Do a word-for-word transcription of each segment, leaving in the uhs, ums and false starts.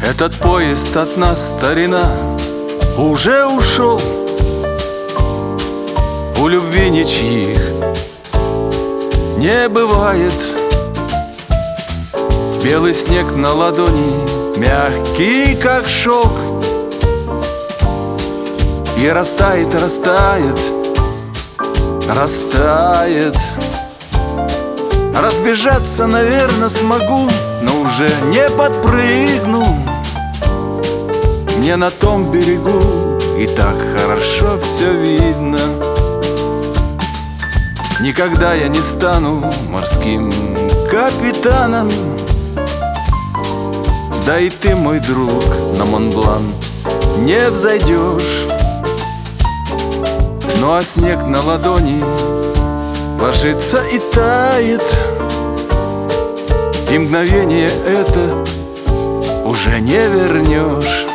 Этот поезд от нас, старина, уже ушел. У любви ничьих не бывает. Белый снег на ладони, мягкий, как шелк, и растает, растает, растает. Разбежаться, наверное, смогу, но уже не подпрыгну. Мне на том берегу и так хорошо все видно. Никогда я не стану морским капитаном. Да и ты, мой друг, на Монблан не взойдешь. Ну а снег на ладони ложится и тает, и мгновение это уже не вернешь.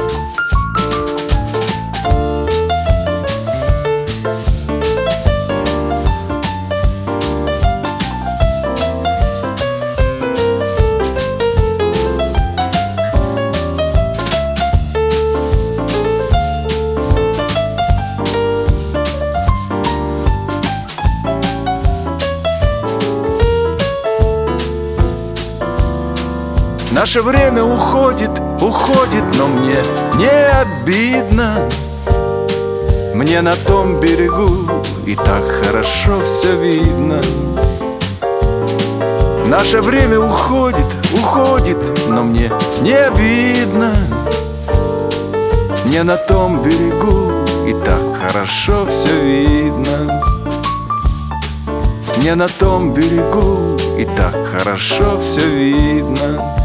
Наше время уходит, уходит, но мне не обидно. Мне на том берегу и так хорошо все видно. Наше время уходит, уходит, но мне не обидно. Мне на том берегу и так хорошо все видно. Мне на том берегу и так хорошо все видно.